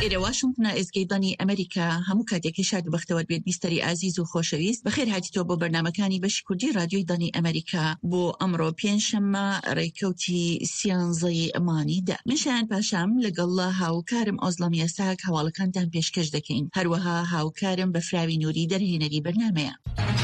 ئێرە واشنگتن ئێزگەیبانی ئەمریکا هەموو کاتێکی شاد و بەختەوەر بێت بیستەری ئازیز و خۆشەویست بەخێر هاتیتۆ بۆ بەرنامەکانی بەشی کوردی رادیۆی دانی ئەمریکا بۆ ئەمڕۆ پێنجشەممە ڕێکەوتی سیانزەی ئەمانیدا من شایان پاشام لەگەڵ هاوکارم ئۆزڵەم یاساک هەواڵەکانتان پێشکەش دەکەین هەروەها هاوکارم بەفراوی نووری دەرهێنەری بەرنامەیە.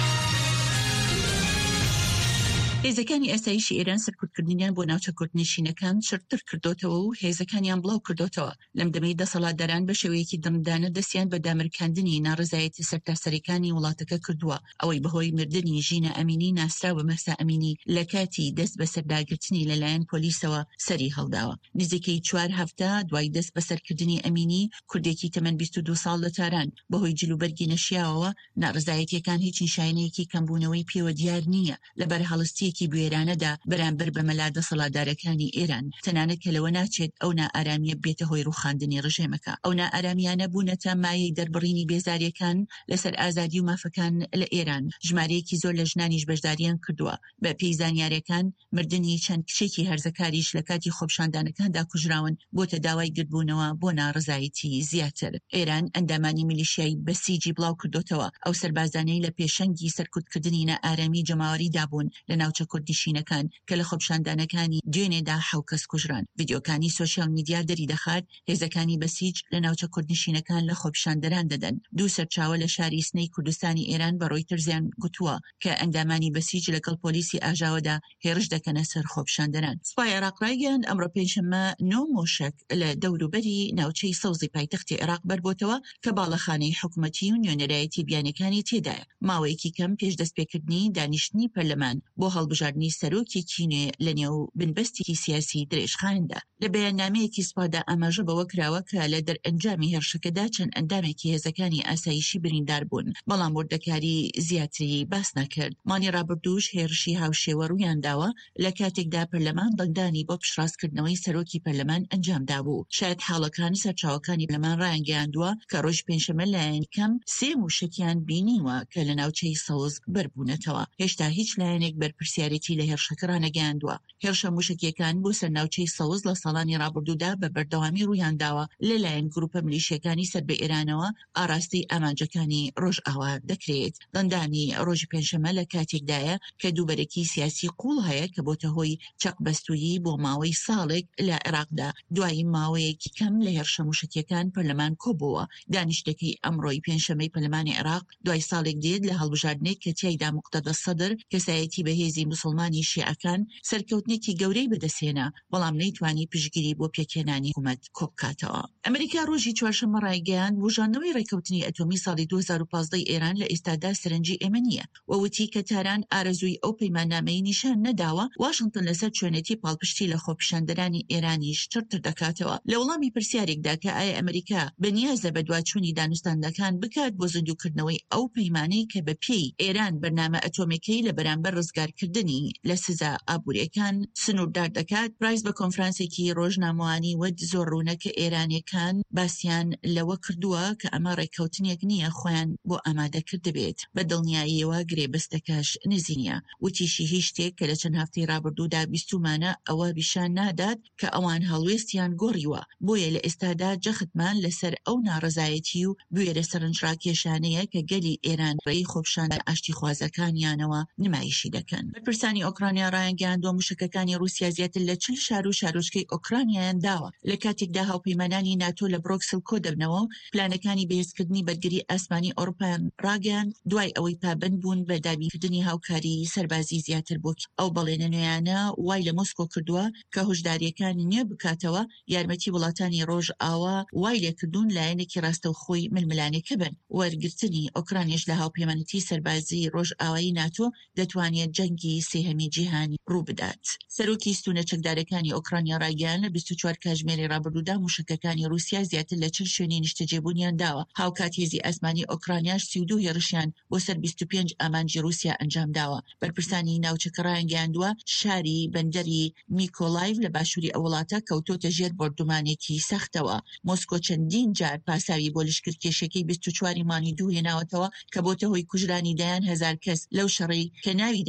هێزەکانی ئاسایشی ئێران سەرکوتکردنیان بۆ ناوچە کورتنشینەکان شرتر کردوتەوە و هێزەکانیان بڵاو کردوتەوە لەم دەمەی دەسەڵاتداران بە شێوەیەکی دڕندانە دەستیان بە دامرکاندنی ناڕزایەتی سەرتاسەریەکانی وڵاتەکە کردووە ئەوەی بەهۆی مردنی ژینە ئەمینی ناسرا و مەسا ئەمینی لە کاتی دەست بە سەرداگرتنی لەلایەن پۆلیسەوە سەری هەڵداوە. نزیکەی 4 هەفتە دوای دەست بە سەرکردنی ئەمینی کوردێکی تەمەن 22 ساڵ لە تاران بەهۆی جلوبەرگی نەشیاوەوە ناڕزایەتیەکان هیچ نیشانەیەکی کەمبوونەوەی پێوە دیار نییە لەبەر هەڵستی بوێرانەدا بەرامبەر بە مەلا دەسەڵاتدارەکانی ئێران تەنانەت کە لەوە ناچێت ئەو نائارامیە بێتە هۆی ڕووخاندنی ڕژێمەکە. ئەو نائارامیانە بوونەتە مایەی دەربڕینی بێزاریەکان لەسەر ئازادی و مافەکان لە ئێران. ژمارەیەکی زۆر لە ژنانیش بەشداریان کردووە. بە پێی زانیاریەکان مردنی چەند کچێکی هەرزەکاریش لە کاتی خۆپشاندانەکاندا کوژراون بۆتە داوای گرتبوونەوە بۆ ناڕزایەتی زیاتر. ئێران ئەندامانی میلیشیایی بەسیجی بڵاو کردوتەوە ئەو سەربازانەی لە پێشەنگی سەرکوتکردنی نائارامی جەماوەریدا بوون لە ناوچە کوردنشینەکان کە لە خۆپشاندانەکانی دوێنێدا 7 کەس کوژران. ڤیدیۆکانی سۆشیال میدیا دەری دەخات هێزەکانی بەسیج لە ناوچە کوردنشینەکان لە خۆپشاندەران دەدەن. دوو سەرچاوە لە شاری سنەی کوردستانی ئێران بە ڕۆیترزیان گوتووە کە ئەندامانی بەسیج لەگەڵ پۆلیسی ئاژاوەدا هێرش دەکەنە سەر خۆپشاندەران. سوپای عێراق ڕایگەیاند ئەمڕۆ پێنجشەممە 9 مۆشک لە دەوروبەری ناوچەی سەوزی پایتەختی عێراق بەربۆتەوە کە باڵەخانەی حکوومەتی و نوێنەرایەتی بیانەکانی تێدایە. ماوەیەکی کەم پێش دەستپێکردنی دانیشتنی پەرلەمان بۆ هەڵبژاردننی سەرۆکێکی نوێ لە نێو بنبەستێکی سیاسی درێژخاندا. لە بەیاننامەیەکی سوپادا ئاماژە بەوە کراوە کە لە دەرئەنجامی هێرشەکەدا چەند ئەندامێکی هێزەکانی ئاسایشی بریندار بوون بەڵام وردەکاری زیاتری باس نەکرد. مانی ڕابردووش هێرشی هاوشێوە ڕوویان داوە لە کاتێکدا پەرلەمان دەنگدانی بۆ پشڕاستکردنەوەی سەرۆکی پەرلەمان ئەنجامدا بوو. شاید حاڵەکان سەرچاوەکانی پەرلەمان ڕایانگەیاندووە کە ڕۆژ پێنجشەممە لایەنی کەم 3 موشکیان بینیوە کە لە ناوچەی سەوز بەربوونەتەوە. هێشتا هیچ لایەنێک بەرپرسیارەتی لە هێرشەکە ڕانەگەیاندووە. هێرشە موشکیەکان بۆ سەر ناوچەی سەوز لە ساڵانی ڕابردوودا بە بەردەوامی ڕوویانداوە لەلایەن گروپە ملیشیەکانی سەر بە ئێرانەوە ئاراستی ئامانجەکانی ڕۆژئاوا دەکرێت. دەنگدانی ڕۆژی پێنجشەممە لە کاتێکدایە کە دووبەرێکی سیاسی قوڵ هەیە کە بۆتە هۆی چەقبەستویی بۆ ماوەی ساڵێک لە عێراقدا دوای ماوەیەکی کەم لە هێرشە موشکیەکان پەرلەمان کۆبووە. دانیشتێکی ئەمڕۆی پێنجشەممەی پەرلەمانی عێراق دوای ساڵێک دێت لە هەڵبژاردنێک کە تیایدا موقتەدە سەدر کەسایەتی بەهێزی موسڵمانی شیعەکان سەرکەوتنێکی گەورەی بەدەستهێنا بەڵام نەیتوانی پشگیری بۆ پێکهێنانی حکوومەت کۆبکاتەوە. ئەمریکا ڕۆژی چوارشەممە ڕایگەیاند وژانەوەی ڕێکەوتنی ئەتۆمی ساڵی 2015 ئێران لە ئێستادا سەرنجی ئێمە نییە وەوتی کە تاران ئارەزووی ئەو پەیماننامەی نیشان نەداوە واشنگتن لەسەر چۆنێتی پاڵپشتی لە خۆپیشاندەرانی ئێرانیش چرتر دەکاتەوە. لە وەڵامی پرسیارێکدا کە ئایا ئەمریکا بەنیازە بە دواچوونی دانوستاندەکان بکات بۆ زیندووکردنەوەی ئەو پەیمانەی کە بە پێی ئێران بەرنامە ئەتۆمیکەی لە بەرامبەر ڕزگارکردنی لە سزا ئابوووریەکان سنووردار دەکات پرایس بە کۆنفرانسێکی ڕۆژنامەوانی وەد زۆر ڕوونەکە ئێرانیەکان باسییان لەوە کردووە کە ئەمە ڕێکەوتنێک نییە خۆیان بۆ ئامادەکرد بێت بە دڵنیاییەوە گرێبەستەکەش نزیینە. وتیشی هیچ شتێک کە لە چەند هەفتەی ڕابردوودا بیستومانە ئەوە بیشان نادات کە ئەوان هەڵوێستیان گۆڕیوە بۆیە لە ئێستادا جەختمان لەسەر ئەو ناڕزایەتی و بوێرە سەرنجڕاکێشانەیە کە گەلی ئێران ڕێی خۆپشاندە ئاشتی خوازەکانیانەوە نمایشی دەکەن. بەرپرسانی ئۆکرانیا ڕایانگەیاندووە موشکەکانی رووسیا زیاتر لە 40 شار و شارۆچکەی ئۆکرانیایان داوە لە کاتێکدا هاوپەیمانانی ناتۆ لە برۆکسل کۆ دەبنەوە پلانەکانی بەهێزکردنی بەرگری ئاسمانی ئەوروپایان ڕاگەیاند دوای ئەوەی پابند بوون بە دابینکردنی هاوکاری سەربازی زیاتر بۆ ئەو بەڵێنە نوێیانە وای لە مۆسکۆ کردووە کە هۆشداریەکانی نییە بکاتەوە یارمەتی وڵاتانی ڕۆژ ئاوا وای لێکردوون لایەنێکی ڕاستەوخۆی ململانێکە بن. وەرگرتنی ئۆکرانیش لە هاوپەیمانەتی سەربازی ڕۆژ ئاوایی ناتۆ دەتوانێت جەنگی سێهەمی جیهانی ڕوو بدات. سەرۆکی ستونە چەکدارەکانی ئۆکرانیا ڕایگەیاند لە 24 کاتژمێری ڕابردوودا موشکەکانی رووسیا زیاتر لە 40 شوێنی نیشتەجێبوونیان داوە. هاوکات هێزی ئاسمانی ئۆکرانیاش 32 هێرشیان بۆ سەر 25 ئامانجی رووسیا ئەنجام داوە. بەرپرسانی ناوچەکە ڕایانگەیاندووە شاری بەندەری میکۆلایڤ لە باشووری ئەو وڵاتە کەوتۆتە ژێر بەردومانێکی سەختەوە. مۆسکۆ چەندین جار پاساوی بۆ لشکرکێشەکەی 24 مانی دوو هێناوەتەوە کە بۆتە هۆی کوژرانی دایان هەزار کەس لەو شەڕی کە ناوی دەنێت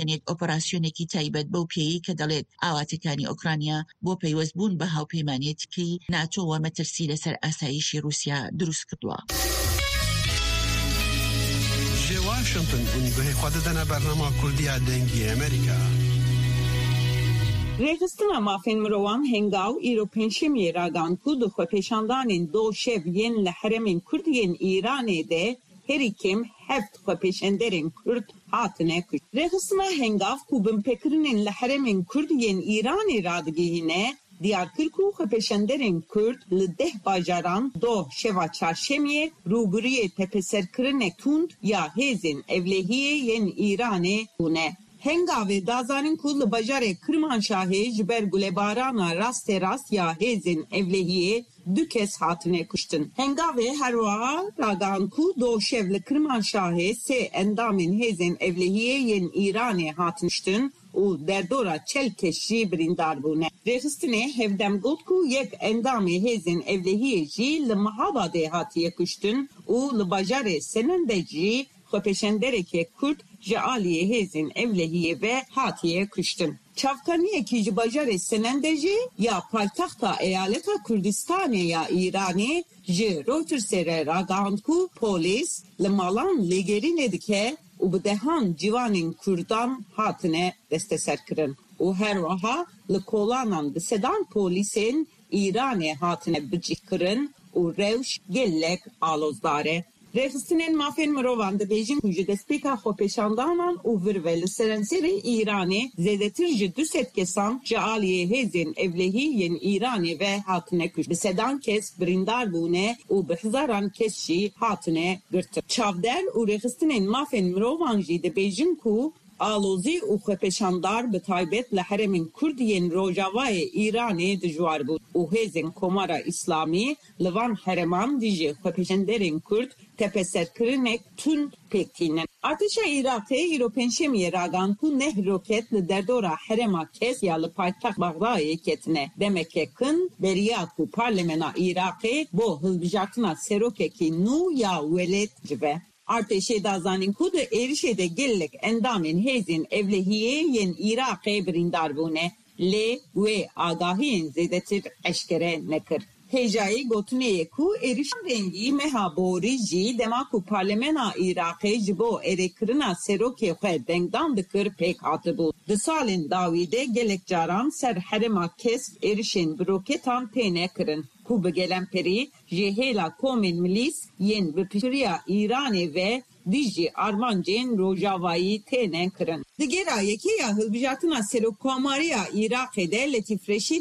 ئۆپەراسیۆنێکی تایبەت بەو پێی کە دەڵێت ئاواتەکانی ئۆکرانیا بۆ پەیوەستبوون بە هاوپەیمانیەتەکەی ناتۆ و مەترسی لەسەر ئاسایشی رووسیا دروست کردووە. واشنطن اونگوه خود دنا برنامه کردی دنگی امریکا. رێخستنە مافên mirovan hengav îro pênşemiyê ragan ku di xwepêşandanên do şev yên li heremên Kurd yên Îranê de herî kêm heft xwepêşanderên Kurd hatine kuşt. Rêxistina hengav ku binpêkirinên li heremên Kurd yên Îranê radigihîne diyarkir ku xwepêşanderên Kurd li 10 bajaran do şeva çarşemiyê rûbiriyê tepeserkirinek tund ya hêzên evlehiyê yên Îranê bûne. Hengavê dazanin ku li bajarê Kirmanşahê ji ber gulebarana rastê rast ya hêzên evlehiyê du kes hatine kuştin. Hengavê her wiha ragan ku do şev li Kirmanşahê sê endamên hêzên evlehiyê yên Îranê hatin kuştin û derdora çel kes jî birîndar bûne. Rêxistinê hevdem got ku yek endamê hêzên evlehiyê jî li Mehabadê hatiye kuştin û li bajarê Senende jî xwepêşanderekê Kurd ji aliyê hêzên evlehiyê ve hatiye kuştin. Çavkaniyekî ji bajarê Senende jî ya paytaxta eyaleta Kurdistanê ya Îranê ji Reuters'ê re ragihand ku polîs li malan lêgerînê dike û bi dehan ciwanên Kurdan hatine desteserkirin. û her wiha li kolanan di sedan polîsên Îranê hatine bicîkirin û rewş gelek alozdar e. Rêxistinên mafên mirovan dibêjin ku ji destpêka xwepêşandanan û vir ve li serenserê Îranê zêdetir ji 200 kesan ji aliyê hêzên evlehî yên Îranê ve hatine kuşt. Bi sedan kes birîndar bûne û bi hizaran kes jî hatine girtin. Çavder û rêxistinên mafên mirovan jî dibêjin ku alozî û xwepêşandar bi taybet li heremên Kurd yên Rojavayê Îranê dijwar bûn û hêzên Komara İslamî li van hereman dijî xwepêşanderên Kurd tepeserkirinek tund pêktînin. Artêşa Iraqê îro pênşemiyê ragan ku neh roket li derdora herema kes ya li paytaxt Baxdayê ketine. Demeke kin beriya ku parlemena Iraqê bo hilbijartina serokekî nû ya welêt cive. Artêşê dazanin ku di êrişê de gelek endamên hêzên evlehiyê yên Iraqê birîndar bûne. Lê wê agahiyên zêdetir eşkere nekir. Hêjayê gotineyê ku êrişan rengî meha borî jî dema ku parlemena Iraqê ji bo êrêkirina serokê xwe dengdan dikir pêk hatibû. Di salên dawî de gelek caran ser herema kesb êrişên bi roketan têne kirin. Ku bi gelemperî ji hêla komên milîs yên bi piştiriya Îranê ve dijî armancên Rojavayî têne kirin. Di gera yekêya hilbijartina serokkomariya Iraqê de Letîf Reşîd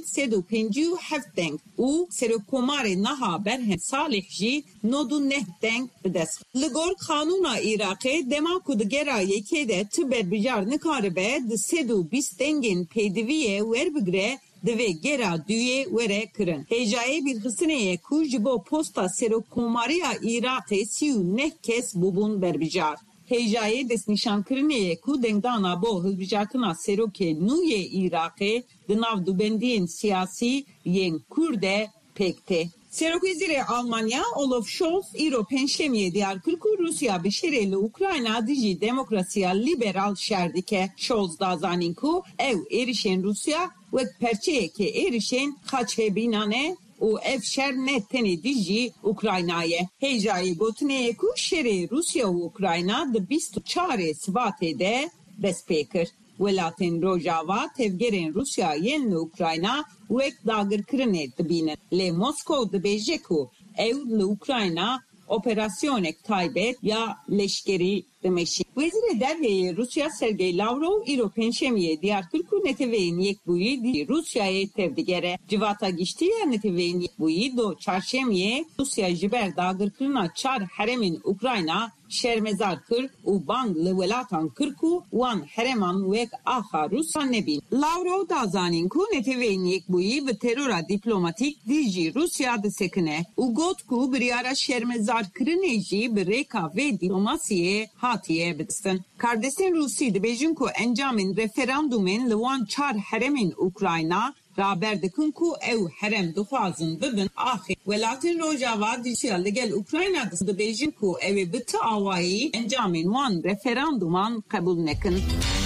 157 deng û serokkomarê niha Berhem Salih jî 99 deng bi dest. Li gor kanûna Iraqê dema ku di gera yekê de ti berbijar nikaribe di 120 dengên pêdiviyê werbigire divê gera duyê were kirin. Hêjayê bîrxistineyê ku ji bo posta serokkomariya Iraqê 39 kes bûbûn berbijar. Hêjayê destnîşankirineyê ku dengdana bo hilbijartina serokê nû yê Iraqê di nav dubendiyên siyasî yên Kurd de pêk tê. Serokvîzîrê Almanya Olaf Scholz îro pênşemiyê diyar kir ku Rusya bi şerê li Ukrayna dijî demokrasiya liberal şer dike. Scholz dazanîn ku ew êrişên Rusya wek perçeyekê êrişên xaçebînan e û ev şer ne tenê dijî Ukraynayê. Hêjayê gotineyê ku şerê Rusya û Ukrayna di 24 Sibatê de dest pê kir. Welatên Rojava tevgerên Rusya yên li Ukrayna wek dagirkirinê dibînin. Lê Moskow dibêje ku ew li Ukrayna operasyonek taybet ya leşkerî demeşi. Wezîrê Derveyê Rusya Sergey Lavrov îro pênşemiyê diyar kir ku neteweyên yekbûyî di Rusyayê tevdigere. Civata giştiya neteweyên yekbûyî do çarşemiyê Rusya ji ber dagirkirina çar heremên Ukrayna şermezar kir û bang li welatan kir ku wan hereman wek axa Rusya nebîn. Lavrov dazanîn ku neteweyên yekbûyî bi terora dîplomatîk dijî Rusya disekine û got ku biryara şermezarkirinê jî bi rêka vê dîplomasiyê hatiye bidistin. Kardeşên Rusî dibêjin ku encamên referandumên li wan çar heremên Ukrayna raber dikin ku ew herem dixwazin bibin axê. Welatên Rojava Rusya li gel Ukrayna dibêjin ku ew ê bi ti awayî encamên wan referanduman qebûl nekin.